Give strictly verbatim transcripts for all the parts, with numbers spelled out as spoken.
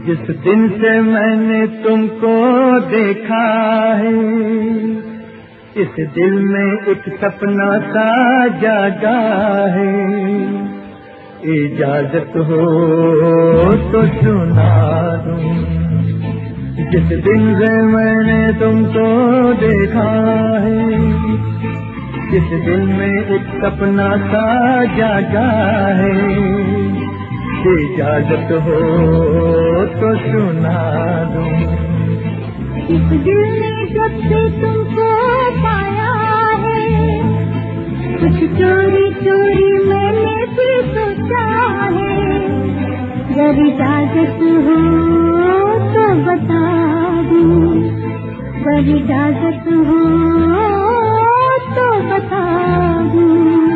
जिस दिन से मैंने तुमको देखा है, इस दिल में एक सपना सा जागा है। इजाजत हो तो सुना दूं, जिस दिन से मैंने तुमको देखा है, इस दिल में एक सपना सा जागा है। इजाजत हो तो सुना दूं। इस दिल ने जब से तुमको पाया है, कुछ चोरी चोरी मैंने भी सोचा है। जब इजाजत हो तो बता दूं, जब इजाजत हो तो बता दूं।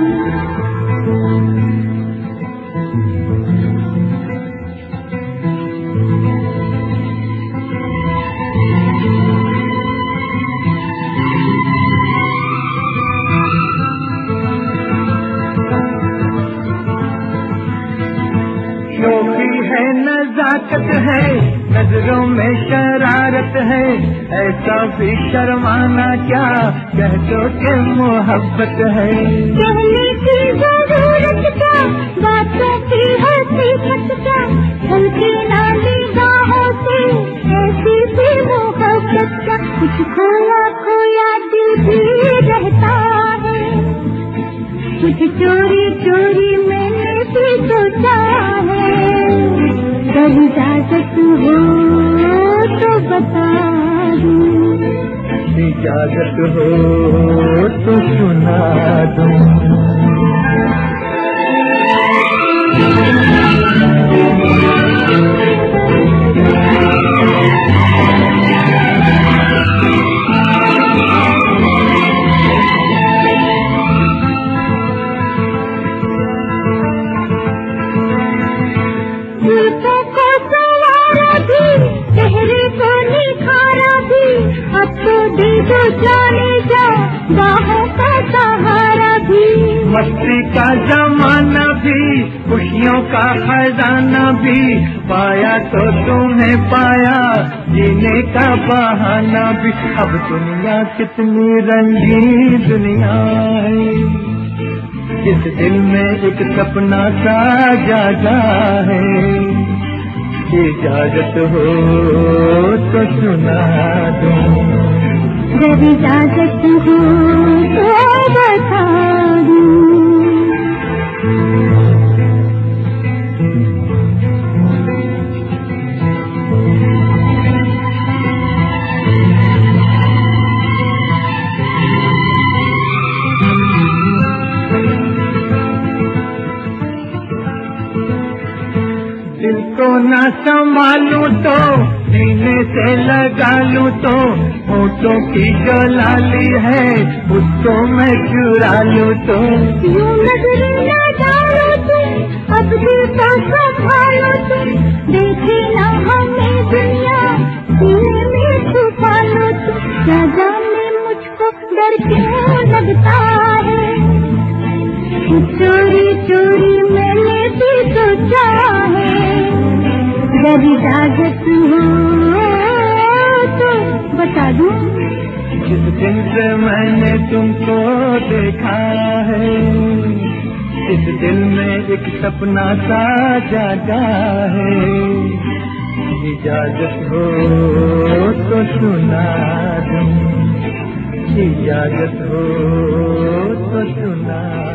शोखी है, नजाकत है, नजरों में शरारत है, ऐसा भी शर्माना क्या, कह दो कि मोहब्बत है। कहने की जरूरत क्या, बातों की हकीकत क्या, हल्की ना निगाहों से ऐसी भी मोहब्बत क्या। कुछ खोया खोया दिल भी रहता है, कुछ चोरी चोरी मैंने भी सोचा है। जब इजाजत हो तो बता दूं, इजाजत हो तो सुना दूं। तो जाने जा बाहों का सहारा भी। मस्ती का जमाना भी, खुशियों का खजाना भी, पाया तो तुम्हें पाया, जीने का बहाना भी। अब दुनिया कितनी रंगीन दुनिया है, इस दिल में एक सपना सा जागा है। इजाजत हो तो सुना दूं, जब इजाजत हो तो बता दूं। दिल को न संभालूं तो सीने से लगा लूं तो, होठों की जो लाली है उसको मैं चुरा लूं तो। यूं नजर न डालो तुम, अब दिल का संभालो तुम, देखे ना हमें दुनिया, सीने में छुपा लो तुम। क्या जाने मुझको डर क्यों लगता है, चोरी चोरी मैंने भी सोचा है। जब इजाजत हो तो बता दूं, जिस दिन से मैंने तुमको देखा है, इस दिल में एक सपना सा जागा है। इजाजत हो तो सुना दूं, इजाजत हो तो सुना